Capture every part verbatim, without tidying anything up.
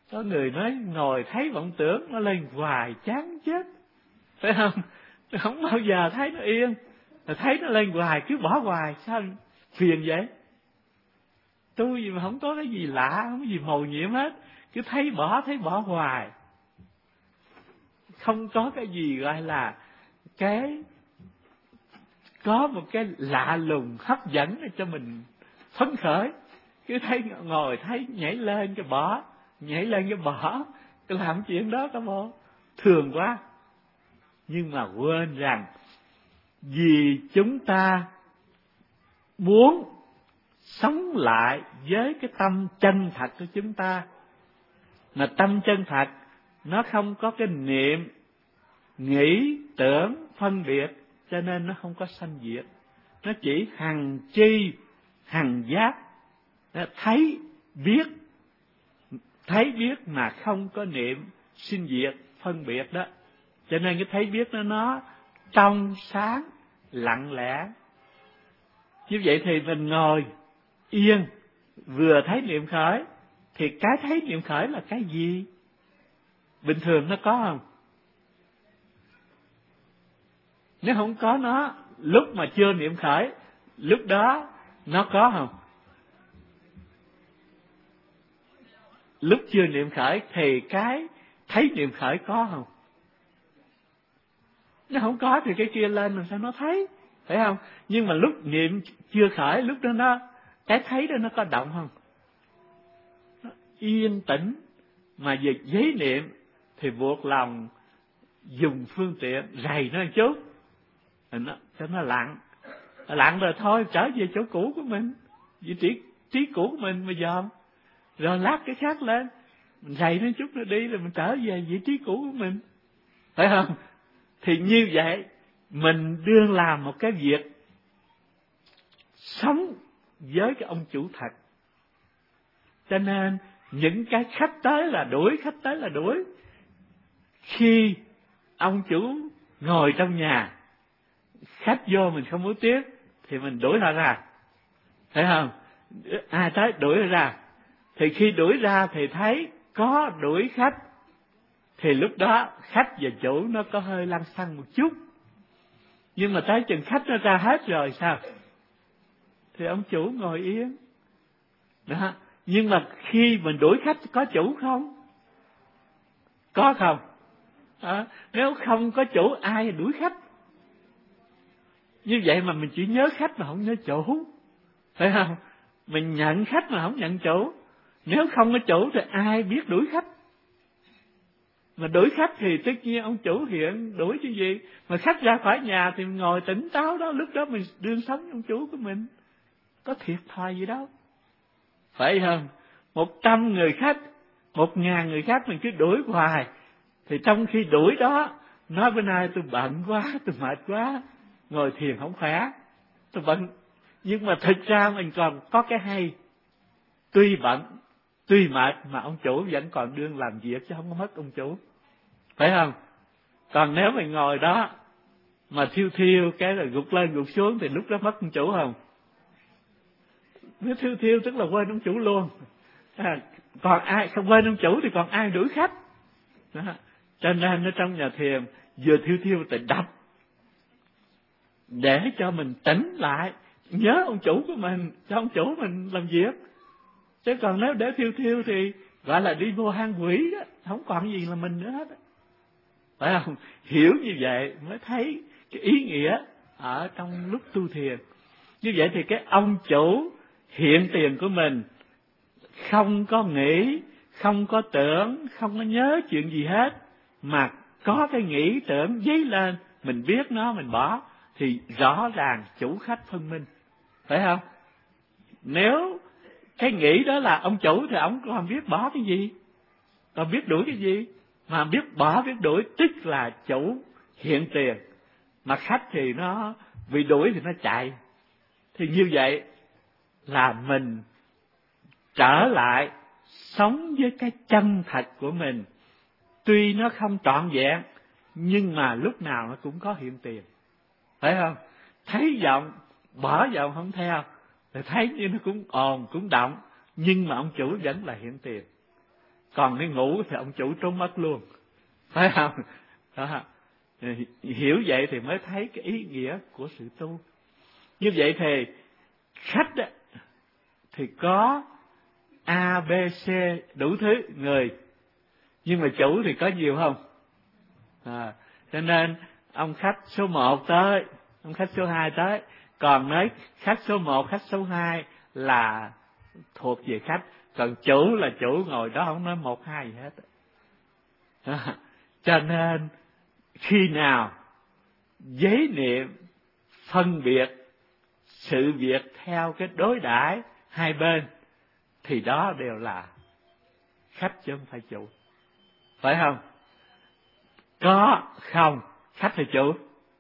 Có người nói ngồi thấy vọng tưởng nó lên hoài chán chết, phải không? Không bao giờ thấy nó yên, thấy nó lên hoài cứ bỏ hoài, sao phiền vậy? Tu gì mà không có cái gì lạ, không có gì mầu nhiệm hết, cứ thấy bỏ thấy bỏ hoài, không có cái gì gọi là cái có một cái lạ lùng hấp dẫn để cho mình phấn khởi. Cứ thấy ngồi thấy nhảy lên cái bỏ, nhảy lên cái bỏ, cái làm chuyện đó có bộ thường quá. Nhưng mà quên rằng vì chúng ta muốn sống lại với cái tâm chân thật của chúng ta, mà tâm chân thật nó không có cái niệm nghĩ tưởng phân biệt, cho nên nó không có sanh diệt. Nó chỉ hằng chi hằng giác, nó thấy biết, thấy biết mà không có niệm sinh diệt phân biệt đó. Cho nên cái thấy biết nó nó trong sáng lặng lẽ. Như vậy thì mình ngồi yên, vừa thấy niệm khởi, thì cái thấy niệm khởi là cái gì? Bình thường nó có không? Nếu không có nó, lúc mà chưa niệm khởi, lúc đó nó có không? Lúc chưa niệm khởi thì cái thấy niệm khởi có không? Nó không có thì cái kia lên làm sao nó thấy, phải không? Nhưng mà lúc niệm chưa khởi, lúc đó nó cái thấy đó nó có động không? Nó yên tĩnh. Mà về giấy niệm thì buộc lòng dùng phương tiện rầy nó một chút, nó, cho nó lặng. Lặng rồi thôi trở về chỗ cũ của mình, vị trí, trí cũ của mình mà dòm. Rồi lát cái khác lên, mình rầy nó chút nữa đi, rồi mình trở về vị trí cũ của mình, phải không? Thì như vậy mình đương làm một cái việc sống với cái ông chủ thật. Cho nên những cái khách tới là đuổi, khách tới là đuổi. Khi ông chủ ngồi trong nhà, khách vô mình không muốn tiếp thì mình đuổi họ ra, phải không? Ai tới đuổi họ ra. Thì khi đuổi ra thì thấy có đuổi khách, thì lúc đó khách và chủ nó có hơi lăng xăng một chút. Nhưng mà tới chừng khách nó ra hết rồi sao? Thì ông chủ ngồi yên. Đó. Nhưng mà khi mình đuổi khách có chủ không? Có không? À, nếu không có chủ ai đuổi khách? Như vậy mà mình chỉ nhớ khách mà không nhớ chủ, phải không? Mình nhận khách mà không nhận chủ. Nếu không có chủ thì ai biết đuổi khách? Mà đuổi khách thì tất nhiên ông chủ hiện đuổi chứ gì. Mà khách ra khỏi nhà thì mình ngồi tỉnh táo đó, lúc đó mình đương sống ông chủ của mình, có thiệt thòi gì đâu, phải không? Một trăm người khách, một ngàn người khách mình cứ đuổi hoài, thì trong khi đuổi đó nói bữa nay tôi bận quá, tôi mệt quá, ngồi thiền không khỏe, tôi bận. Nhưng mà thực ra mình còn có cái hay, tuy bận tuy mệt mà ông chủ vẫn còn đương làm việc chứ không có mất ông chủ, phải không? Còn nếu mình ngồi đó mà thiêu thiêu cái rồi gục lên gục xuống thì lúc đó mất ông chủ không? Nếu thiêu thiêu tức là quên ông chủ luôn. À, còn ai không quên ông chủ thì còn ai đuổi khách đó. Cho nên ở trong nhà thiền vừa thiêu thiêu thì đập để cho mình tỉnh lại, nhớ ông chủ của mình, cho ông chủ mình làm việc. Chứ còn nếu để thiêu thiêu thì gọi là đi vô hang quỷ đó, không còn gì là mình nữa hết, phải không? Hiểu như vậy mới thấy cái ý nghĩa ở trong lúc tu thiền. Như vậy thì cái ông chủ hiện tiền của mình không có nghĩ, không có tưởng, không có nhớ chuyện gì hết, mà có cái nghĩ tưởng dấy lên, mình biết nó mình bỏ, thì rõ ràng chủ khách phân minh, phải không? Nếu cái nghĩ đó là ông chủ thì ông còn biết bỏ cái gì, còn biết đuổi cái gì, mà biết bỏ biết đuổi tức là chủ hiện tiền, mà khách thì nó bị đuổi thì nó chạy. Thì như vậy là mình trở lại sống với cái chân thật của mình, tuy nó không trọn vẹn nhưng mà lúc nào nó cũng có hiện tiền, phải không? Thấy vọng bỏ vọng không theo, thì thấy như nó cũng ồn cũng động, nhưng mà ông chủ vẫn là hiện tiền. còn đi ngủ thì ông chủ trốn mất luôn, phải không? Đó. Hiểu vậy thì mới thấy cái ý nghĩa của sự tu. Như vậy thì khách đó, thì có A, B, C đủ thứ người, nhưng mà chủ thì có nhiều không? À, cho nên ông khách số một tới, ông khách số hai tới, còn nói khách số một, khách số hai là thuộc về khách, còn chủ là chủ ngồi đó không nói một hai gì hết. À, cho nên khi nào giới niệm phân biệt sự việc theo cái đối đãi hai bên thì đó đều là khách chứ không phải chủ, phải không? Có không khách thì chủ,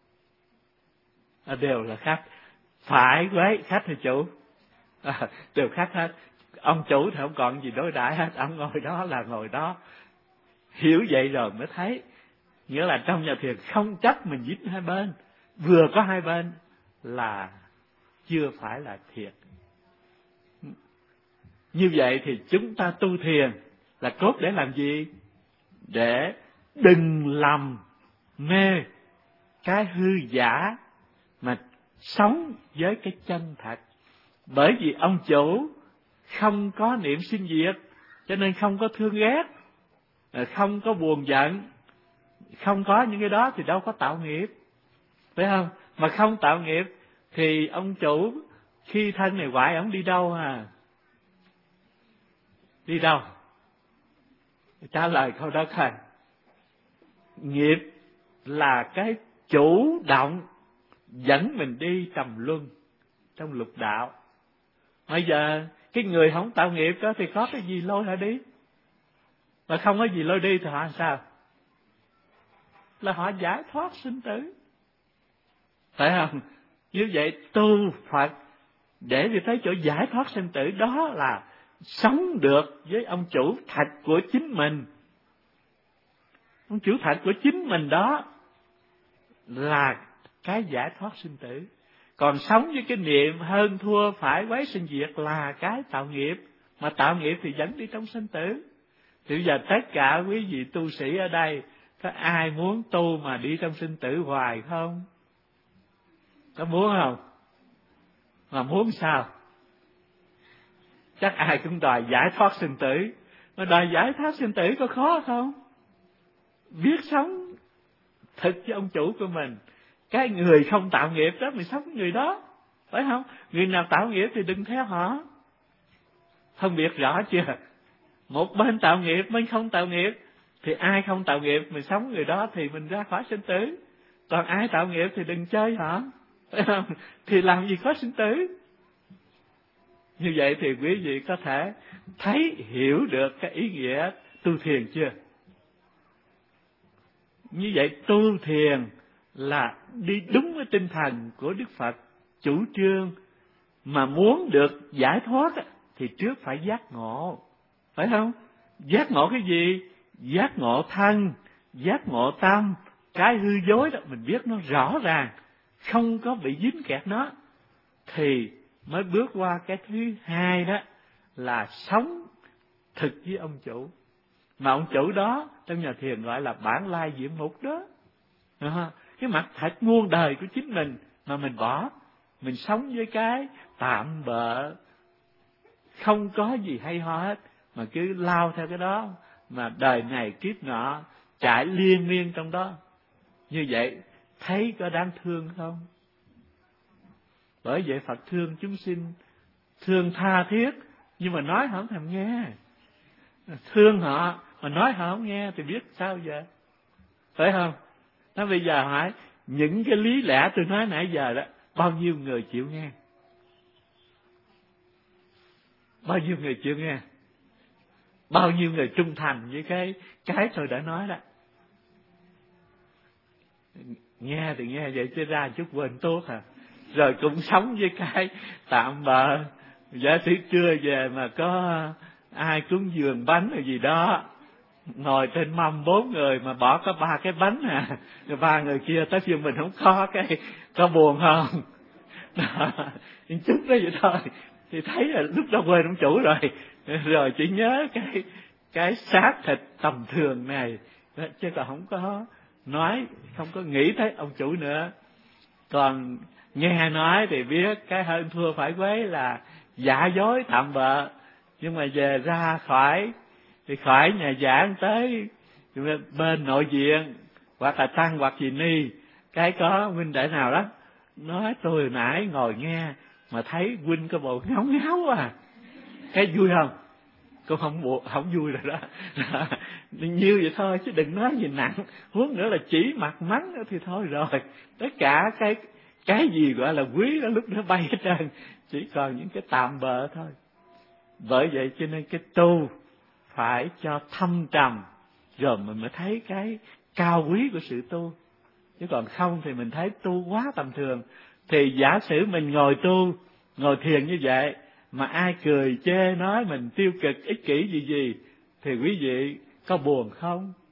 đều là khách. Phải với khách thì chủ, à, đều khách hết. Ông chủ thì không còn gì đối đãi hết, ông ngồi đó là ngồi đó. Hiểu vậy rồi mới thấy, nghĩa là trong nhà thiền không chấp mình dính hai bên, vừa có hai bên là chưa phải là thiền. Như vậy thì chúng ta tu thiền là cốt để làm gì? Để đừng lầm mê cái hư giả, mà sống với cái chân thật. Bởi vì ông chủ không có niệm sinh diệt, cho nên không có thương ghét, không có buồn giận, không có những cái đó thì đâu có tạo nghiệp, phải không? Mà không tạo nghiệp thì ông chủ khi thân này hoại, ông đi đâu à? Đi đâu? Trả lời câu đó coi. Nghiệp là cái chủ động dẫn mình đi trầm luân trong lục đạo. Bây giờ cái người không tạo nghiệp đó thì có cái gì lôi họ đi, mà không có gì lôi đi thì họ làm sao? Là họ giải thoát sinh tử, phải không? Như vậy tu Phật để đi tới chỗ giải thoát sinh tử, đó là sống được với ông chủ thật của chính mình. Ông chủ thật của chính mình đó là cái giải thoát sinh tử. Còn sống với cái niệm hơn thua phải quấy sinh diệt là cái tạo nghiệp, mà tạo nghiệp thì dẫn đi trong sinh tử. Thì bây giờ tất cả quý vị tu sĩ ở đây, có ai muốn tu mà đi trong sinh tử hoài không? Có muốn không? Mà muốn sao? Chắc ai cũng đòi giải thoát sinh tử. Mà đòi giải thoát sinh tử có khó không? Biết sống thực với ông chủ của mình. Cái người không tạo nghiệp đó mình sống với người đó, phải không? Người nào tạo nghiệp thì đừng theo họ. Phân biệt rõ chưa? Một bên tạo nghiệp, bên không tạo nghiệp, thì ai không tạo nghiệp mình sống người đó thì mình ra khỏi sinh tử. Còn ai tạo nghiệp thì đừng chơi họ, phải không? Thì làm gì có sinh tử. Như vậy thì quý vị có thể thấy hiểu được cái ý nghĩa tu thiền chưa? Như vậy tu thiền là đi đúng với tinh thần của Đức Phật chủ trương, mà muốn được giải thoát thì trước phải giác ngộ, phải không? Giác ngộ cái gì? Giác ngộ thân, giác ngộ tâm. Cái hư dối đó mình biết nó rõ ràng, không có bị dính kẹt nó, thì mới bước qua cái thứ hai đó là sống thực với ông chủ. Mà ông chủ đó trong nhà thiền gọi là bản lai diệm mục đó. À, cái mặt thật muôn đời của chính mình mà mình bỏ, mình sống với cái tạm bợ, không có gì hay ho hết, mà cứ lao theo cái đó, mà đời này kiếp nọ chạy liên miên trong đó. Như vậy thấy có đáng thương không? Bởi vậy Phật thương chúng sinh, thương tha thiết, nhưng mà nói họ không thèm nghe. Thương họ mà nói họ không nghe thì biết sao giờ, phải không? Nó bây giờ hỏi những cái lý lẽ tôi nói nãy giờ đó, bao nhiêu người chịu nghe? Bao nhiêu người chịu nghe? Bao nhiêu người trung thành với cái cái tôi đã nói đó? Nghe thì nghe vậy chứ ra chút quên tốt à. Rồi cũng sống với cái tạm bợ, giả sử trưa về mà có ai cúng dường bánh hay gì đó, ngồi trên mâm bốn người mà bỏ có ba cái bánh à, rồi ba người kia tới phiên mình không có, cái có buồn không? Đó, chút đó vậy thôi, thì thấy là lúc đó quên ông chủ rồi, rồi chỉ nhớ cái cái xác thịt tầm thường này, chứ còn không có nói, không có nghĩ tới ông chủ nữa. Còn nghe nói thì biết cái hơn thua phải quấy là giả dối tạm bợ, nhưng mà về ra khỏi thì khỏi nhà giảng tới bên nội viện hoặc là tăng hoặc gì ni, cái có huynh đệ nào đó nói tôi hồi nãy ngồi nghe mà thấy huynh có bộ ngáo ngáo à, cái vui không? Cô không buộc, không vui rồi đó. Nhiêu vậy thôi chứ đừng nói gì nặng, huống nữa là chỉ mặt mắng nữa thì thôi rồi. Tất cả cái cái gì gọi là quý đó lúc đó bay hết trơn, chỉ còn những cái tạm bợ thôi. Bởi vậy cho nên cái tu phải cho thâm trầm, rồi mình mới thấy cái cao quý của sự tu. Chứ còn không thì mình thấy tu quá tầm thường. Thì giả sử mình ngồi tu, ngồi thiền như vậy, mà ai cười chê nói mình tiêu cực ích kỷ gì gì, thì quý vị có buồn không?